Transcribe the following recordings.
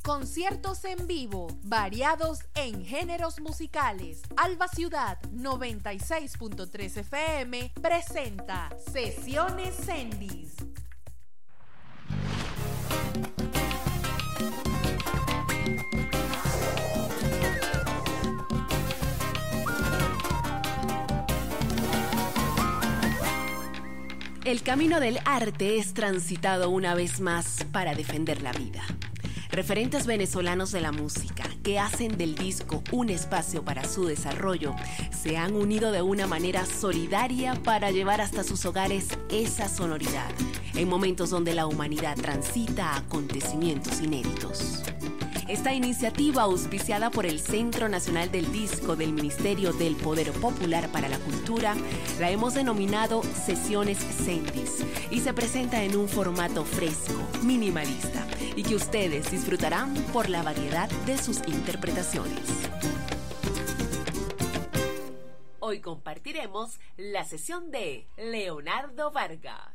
Conciertos en vivo, variados en géneros musicales. Alba Ciudad 96.3 FM presenta Sesiones Sendis. El camino del arte es transitado una vez más para defender la vida. Referentes venezolanos de la música que hacen del disco un espacio para su desarrollo se han unido de una manera solidaria para llevar hasta sus hogares esa sonoridad en momentos donde la humanidad transita acontecimientos inéditos. Esta iniciativa, auspiciada por el Centro Nacional del Disco del Ministerio del Poder Popular para la Cultura, la hemos denominado Sesiones Sendis y se presenta en un formato fresco, minimalista y que ustedes disfrutarán por la variedad de sus interpretaciones. Hoy compartiremos la sesión de Leonardo Vargas.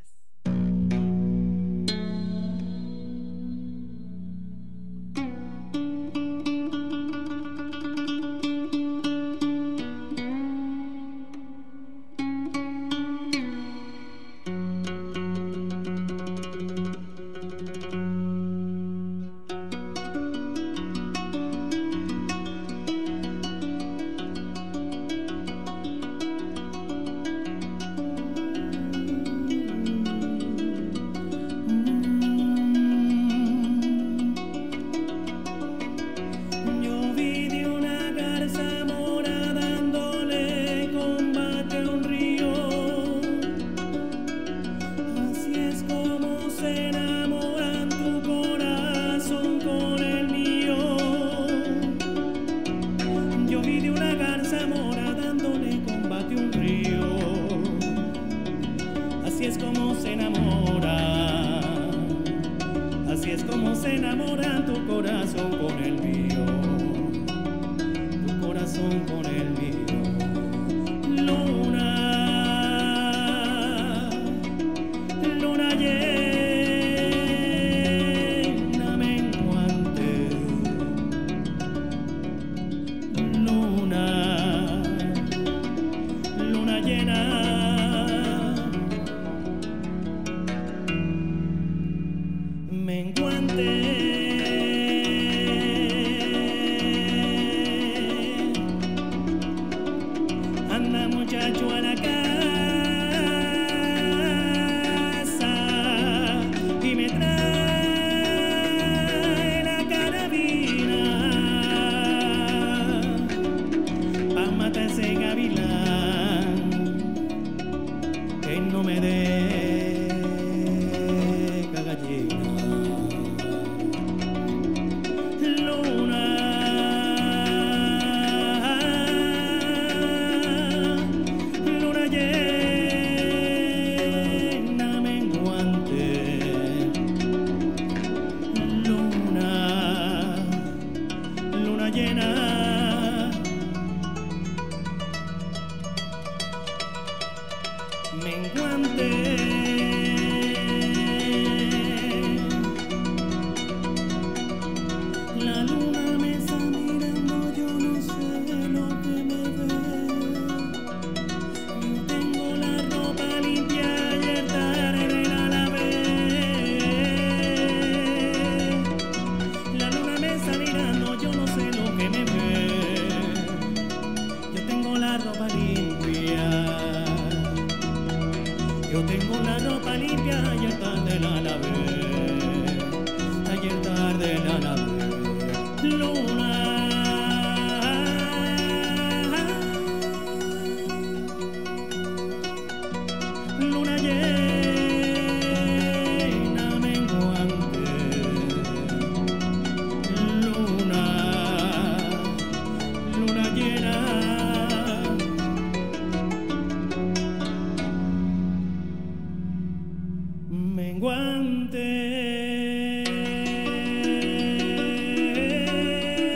Menguante.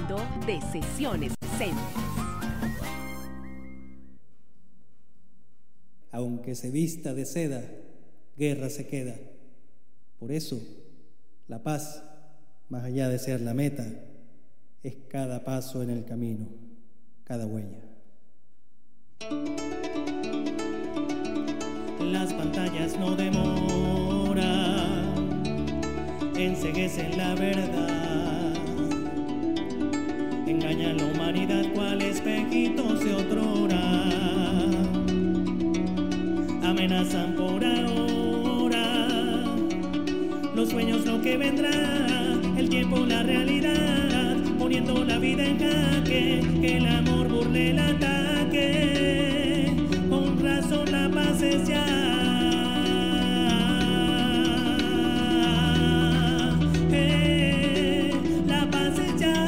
disfrutando de Sesiones Sendis. Aunque se vista de seda, guerra se queda. Por eso, la paz, más allá de ser la meta, es cada paso en el camino, cada huella. Las pantallas no demoran, enceguecen la verdad, engañan la humanidad cual espejitos de otrora, amenazan por ahora, los sueños lo que vendrá, el tiempo la realidad, poniendo la vida en jaque, que el amor burle el ataque, con razón la paz es ya. La paz es ya.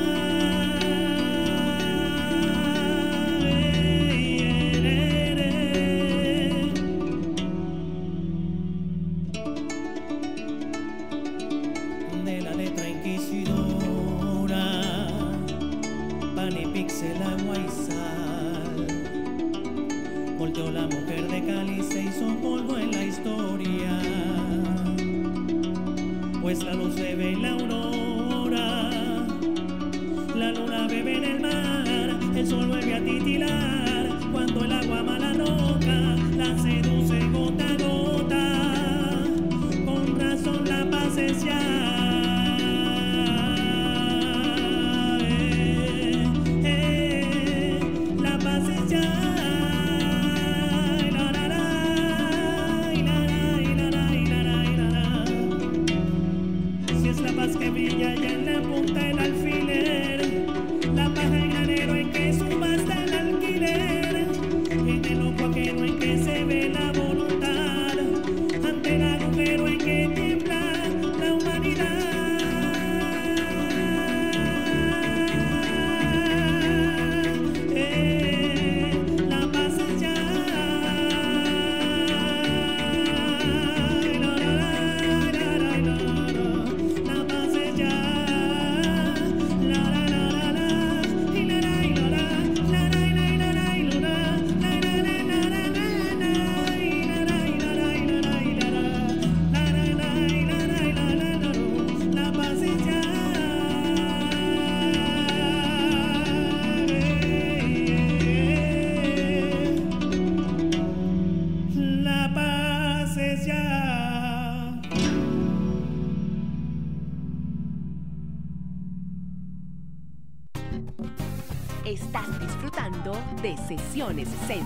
De la letra inquisidora, pan y pixel, agua y sal. Volteó la mujer de Cali, se hizo polvo en la historia. Pues la luz bebe en la aurora, la luna bebe en el mar, el sol vuelve a titilar, cuando el agua ama la roca, la seduce gota a gota, con razón la paz es ya. La paz es ya. La paz que brilla ya en la punta del alfiler, la paja en granero en que subasta el alquiler, en el ojo ajeno en que se ve la voluntad, ante el agujero en que tiembla la humanidad. La paz es ya. La paz es ya. Estás disfrutando de Sesiones Sendis.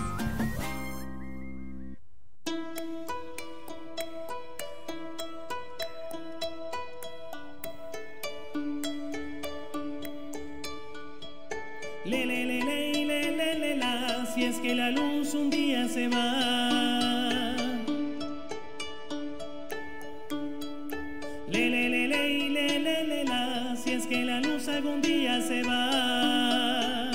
La, si es que la luz un día se va. La, si es que la luz algún día se va.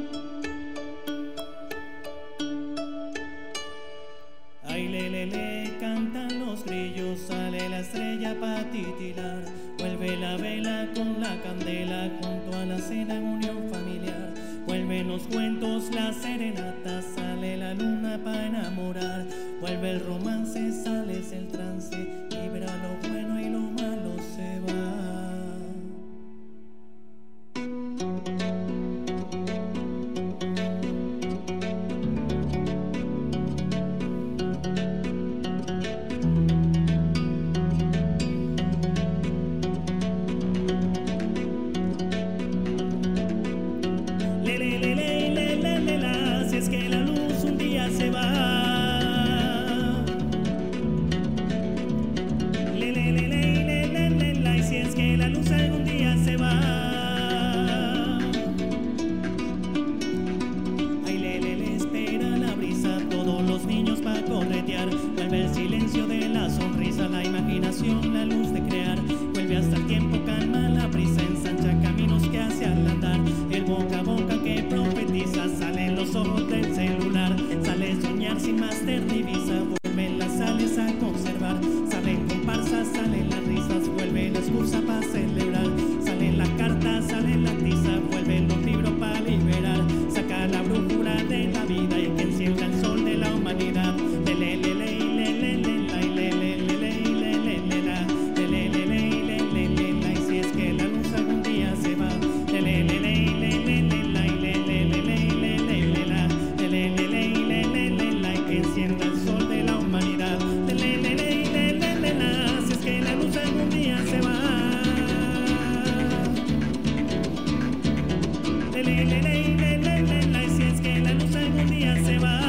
Ay, cantan los grillos, sale la estrella pa' titilar, vuelve la vela con la candela junto a la cena en unión familiar, vuelven los cuentos, las serenatas, sale la luna pa' enamorar, vuelve el romance, sales el trance, libra lo bueno y lo malo se va. Si es que la luz un día se va. Y si es que la luz algún día se va,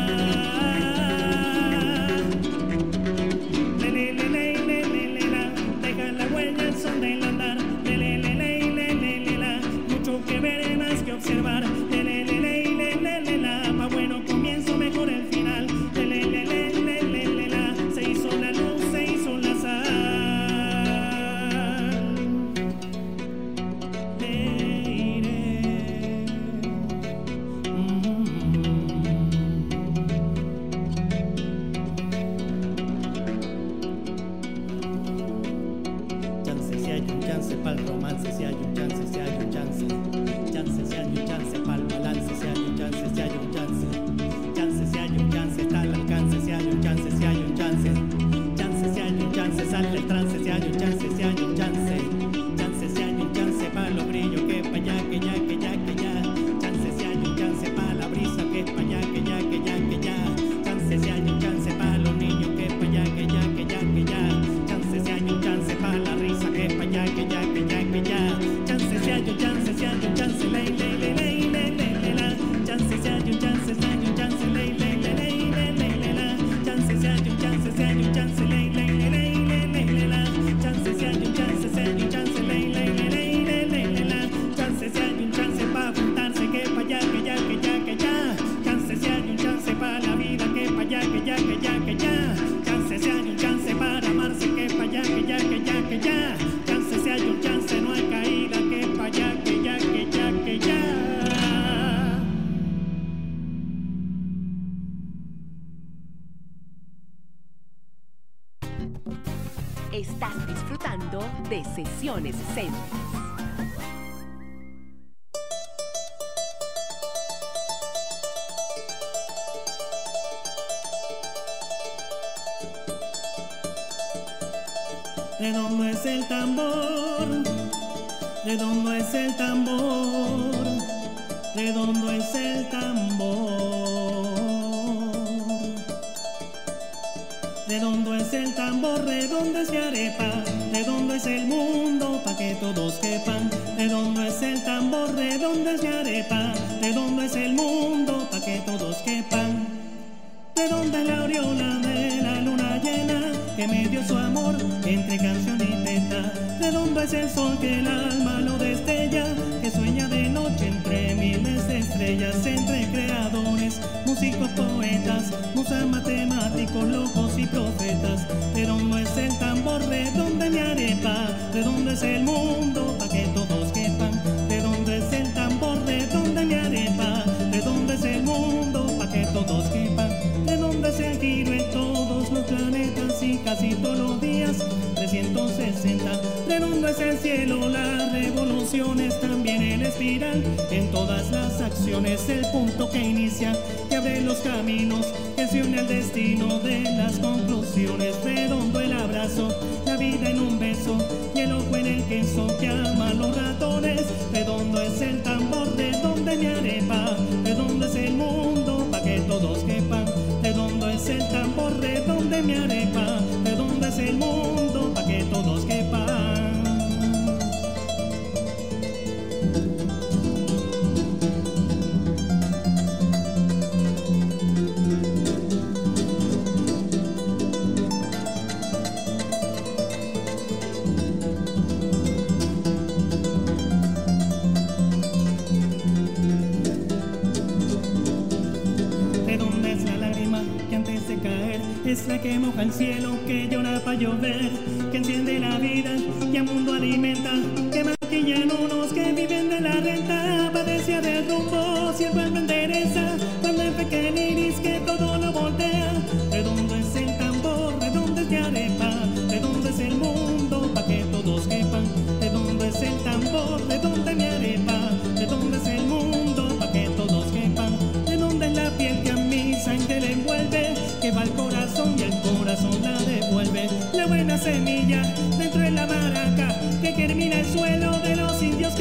deja la huella el son del andar. Mucho que ver, más que observar. Pa' bueno comienzo, mejor el final. Se hizo la luz, se hizo la sal. Chance, si hay un chance pa'l romance, si hay un chance, si hay un chance. Chance, si hay un chance pa'l balance, si hay un chance, si hay un chance. Chance, si hay un chance, está al alcance, si hay un chance, si hay un chance. Chance, si hay un chance, sale el trance, si hay un chance, si hay un chance. Chance, si hay un chance pa' los brillos, que pa' allá, que ya, que ya, que ya. Chance, si hay un chance pa' la brisa, que pa' allá, que ya, que ya, que ya. Chance, si hay un chance pa' los niños, que pa' allá, que ya, que ya, que ya. Chance, si hay un chance pa' la risa, que pa' allá, que ya, que ya, que ya. Chance, si hay un chance, si hay un chance, la. Chance, si hay un chance, si hay un chance, la. Chance, si hay un chance, si hay un chance, la. Chance, si hay un chance, si hay un chance, la. Chance, si hay un chance pa' juntarse, que pa' allá, que ya, que ya, que ya. Chance, si hay un chance pa' la vida, que pa' allá, que ya, que ya, que ya. Chance, si hay un chance para amarse, que pa' allá, que ya, que ya, que ya. Chance, si hay un chance, no hay caída, que pa' allá, que ya, que ya, que ya. Estás disfrutando de Sesiones Sendis. Redondo es el tambor, redondo es el tambor, redondo es el tambor. Redondo es el tambor, redondo es mi arepa, redondo es el mundo pa' que todos quepan. Redondo es el tambor, redondo es mi arepa, redondo es el mundo pa' que todos quepan. Redonda es la aureola de la luna llena que me dio su amor entre canción y teta. Redondo es el sol que el alma lo destella, que sueña de noche entre miles de estrellas, entre creadores, músicos, poetas, musas, matemáticos, locos y profetas. Redondo es el tambor, redondo es mi arepa, redondo es el mundo pa' que todos quepan. Redondo es el tambor, redondo es mi arepa, redondo es el mundo pa' que todos quepan. Redondo es el giro en todos los planetas y casi todos los días 360. Redondo es el cielo, las revoluciones, también el espiral en todas las acciones, el punto que inicia, que abre los caminos, que se une al destino de las conclusiones. Redondo el abrazo, la vida en un beso y el ojo en el queso que ama a los ratones. Redondo es el tambor, redondo es mi arepa, redondo es el mundo pa' que todos quepan. Redondo es el tambor, redondo es mi arepa, redondo es el mundo pa' que todos quepan. Es la que moja el cielo, que llora pa' llover, que enciende la vida y al mundo alimenta, que maquillan unos que viven de la renta. Padecía del rumbo, si el pueblo endereza, cuando enfeca el iris que todo lo voltea. Redondo es el tambor, redondo es mi arepa, redondo es el mundo pa' que todos quepan. Redondo es el tambor, redondo es mi arepa, redondo es el mundo pa' que todos quepan. Redondo es la piel que a mi sangre le envuelve, que va al corazón y el corazón la devuelve. La buena semilla dentro de la maraca que germina el suelo de los indios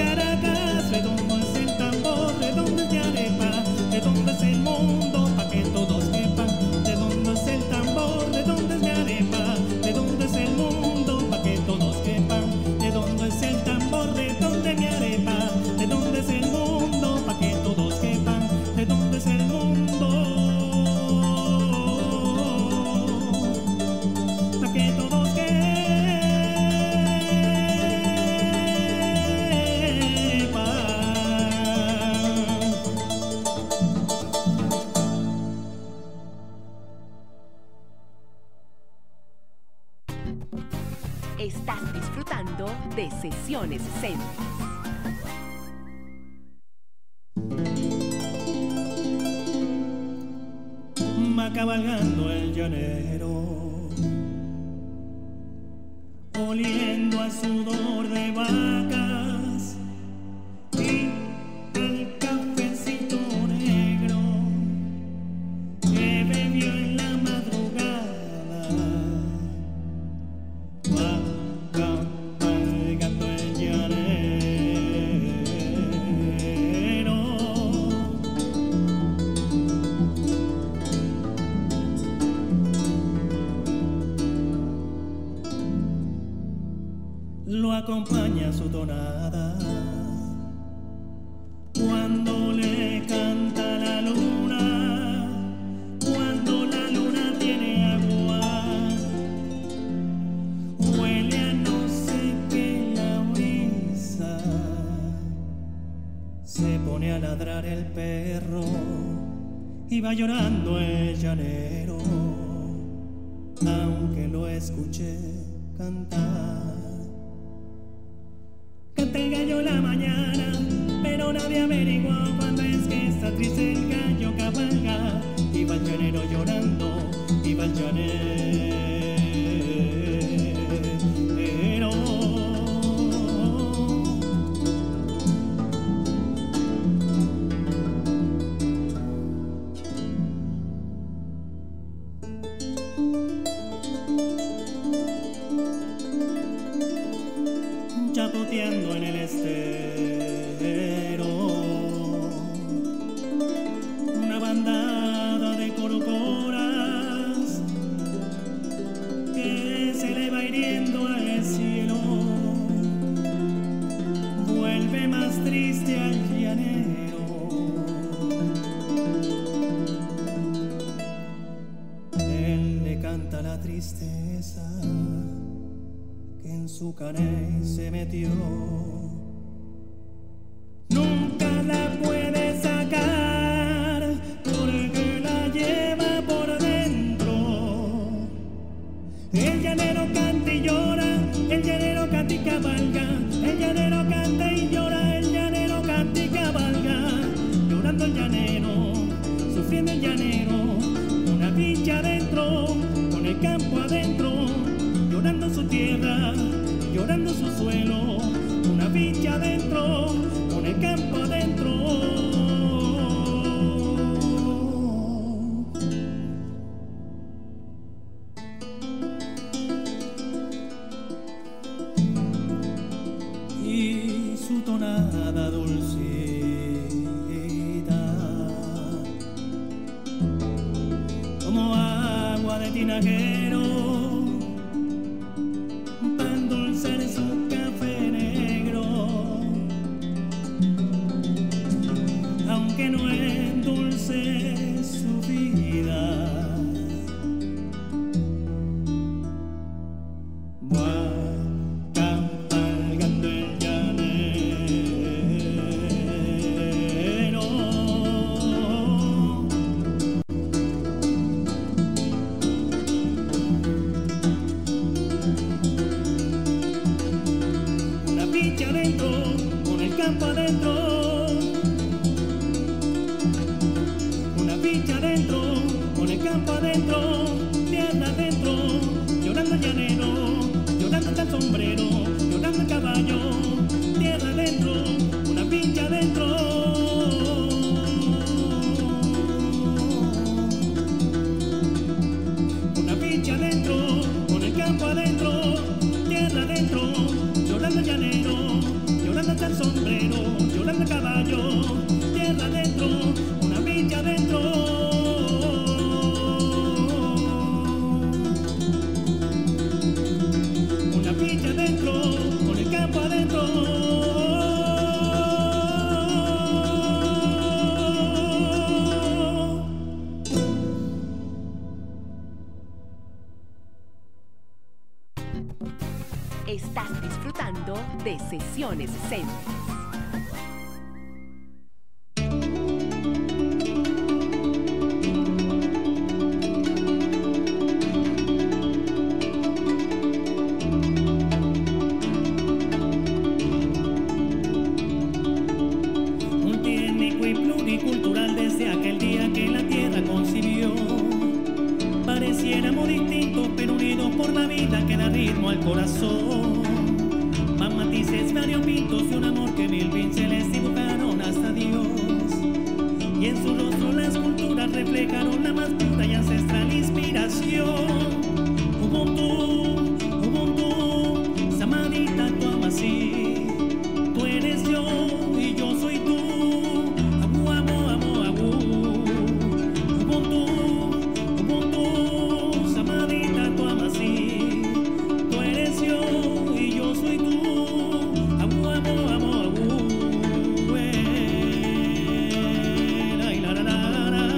de Sesiones Sendis. Va cabalgando el llanero, oliendo a sudor de vacas y el cafecito negro que bebió en la madrugada. Va cabalgando el llanero, lo acompaña su tonada cuando le canta la luna, cuando la luna tiene agua, huele a no sé qué la brisa, se pone a ladrar el perro y va llorando el llanero, aunque lo escuché cantar. Canta el gallo la mañana, pero nadie averiguó cuándo es que está triste el gallo cabalga. Y va el llanero llorando, y va el llanero. Chapoteando en el estero, una bandada de corocoras que se le va hiriendo al cielo, vuelve más triste al llanero. Él le canta la tristeza que en su caney se metió. Nunca la puede sacar porque la lleva por dentro. El llanero canta y llora, el llanero canta y cabalga, el llanero canta y llora, el llanero canta y cabalga. Llorando el llanero, sufriendo el llanero, una bicha adentro, con el campo adentro, llorando su tierra, llorando su suelo, una bicha adentro, con el campo adentro. Y su tonada dulcita, como agua de tinajero, para endulzar su café negro, aunque no endulce su vida. Va cabalgando el llanero, una picha adentro, con el campo adentro, una picha adentro, con el campo adentro, tierra adentro, llorando el llanero, llorando hasta el sombrero, llorando el caballo, tierra adentro, una picha adentro. Una picha adentro, con el campo adentro, tierra adentro, llorando el llanero, llorando hasta el sombrero, llorando el caballo, tierra adentro, una picha adentro. Una picha adentro, con el campo adentro. Estás disfrutando de Sesiones Sendis. latido por la vida que da ritmo al corazón. Más matices variopintos de un amor que mil pinceles dibujaron hasta Dios. Y en su rostro las culturas reflejaron la más pura y ancestral inspiración. Ubuntu, Ubuntu, Samadita tu amasí. Tú eres yo y yo soy tú. Abu, amo, amo, abu. Ubuntu, Ubuntu, Samadita tu amasí. Tú eres yo y yo soy tú. Abu, amo, amo, abu. La, la, la, la.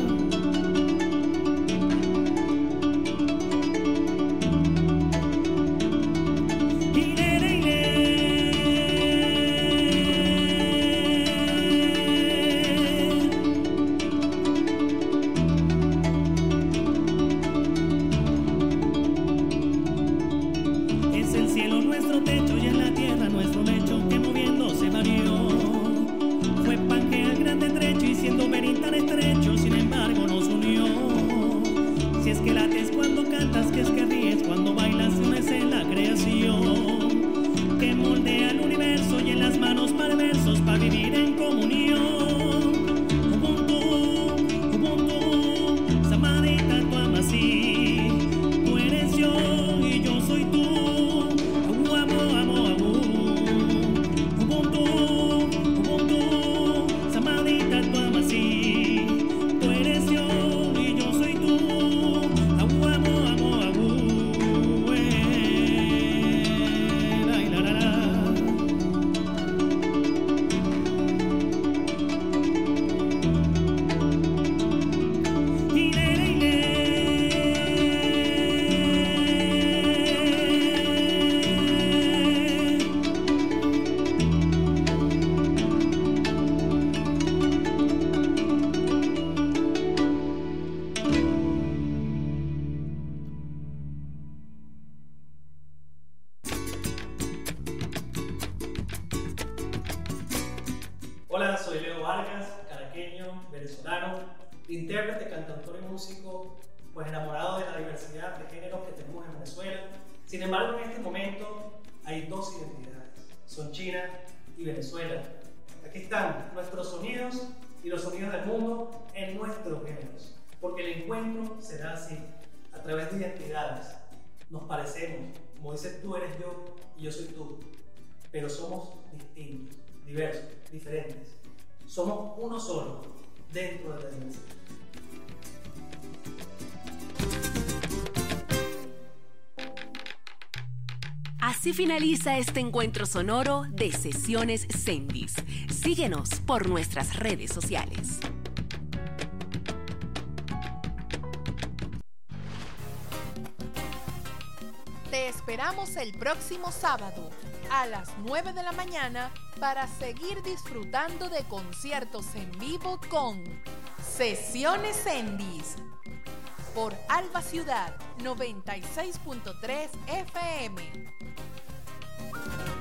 Es el cielo nuestro techo y en la tierra nuestro lecho que moviéndose varió. Fue Pangea el grande trecho y siendo Berín tan estrecho, sin embargo nos unió. Si es que lates cuando cantas, que es que ríes cuando bailas, unes en la creación que moldea el universo y en las manos perversos para vivir en comunión. Ubuntu, Ubuntu, Samadita tu amasí. Tú eres yo y yo soy tú. Abu, amo, amo, abu. Ubuntu, Ubuntu, Samadita tu amasí. Tú eres yo y yo soy tú. Abu, amo, amo, abu. La, la, la, la. Hola, soy Leo Vargas, caraqueño, venezolano, intérprete, cantautor y músico, pues enamorado de la diversidad de géneros que tenemos en Venezuela. Sin embargo, en este momento hay dos identidades, son China y Venezuela. Aquí están nuestros sonidos y los sonidos del mundo en nuestros géneros, porque el encuentro será así, a través de identidades. Nos parecemos, como dices, tú eres yo y yo soy tú, pero somos distintos, diversos, diferentes. Somos uno solo dentro de la diversidad. Así finaliza este encuentro sonoro de Sesiones Sendis. Síguenos por nuestras redes sociales. Te esperamos el próximo sábado a las 9 de la mañana para seguir disfrutando de conciertos en vivo con Sesiones Sendis por Alba Ciudad 96.3 FM.